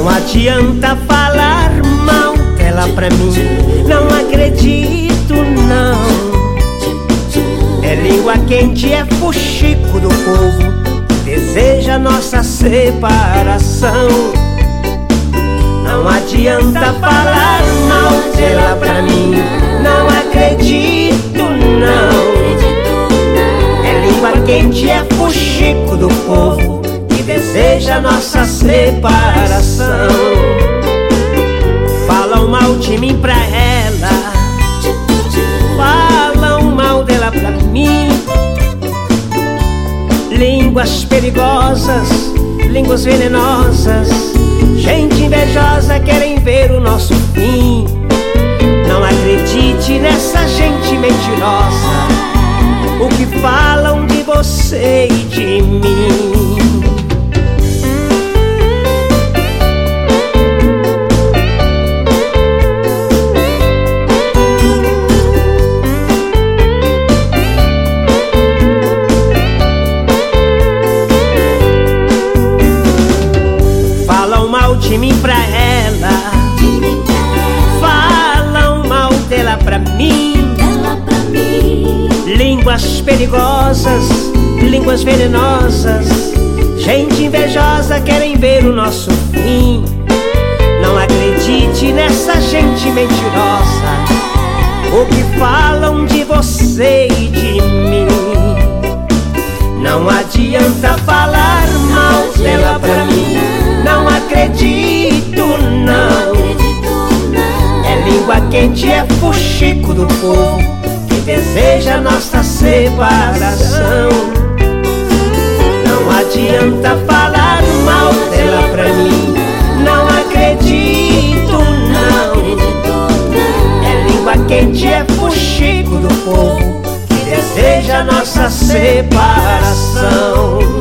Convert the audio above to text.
Não adianta falar mal dela pra mim, não acredito não. É língua quente, é fuxico do povo, deseja nossa separação. Não adianta falar mal dela pra mim, não acredito não. É língua quente, é fuxico do povo que deseja nossa separação. Falam mal de mim pra ela, falam mal dela pra mim. Línguas perigosas, línguas venenosas, gente invejosa, querem ver o nosso fim. Não acredite nessa gente mentirosa, o que falam de você e de mim. Falam mal de mim pra ela, falam mal dela pra mim. Línguas perigosas, línguas venenosas, gente invejosa, querem ver o nosso fim. Não acredite nessa gente mentirosa, o que falam de você e de mim. Não adianta falar mal dela pra mim, não acredito não. É língua quente, é fuxico do povo que deseja nossa separação. Não adianta falar mal dela pra mim, não acredito não. É língua quente, é fuxico do povo que deseja nossa separação.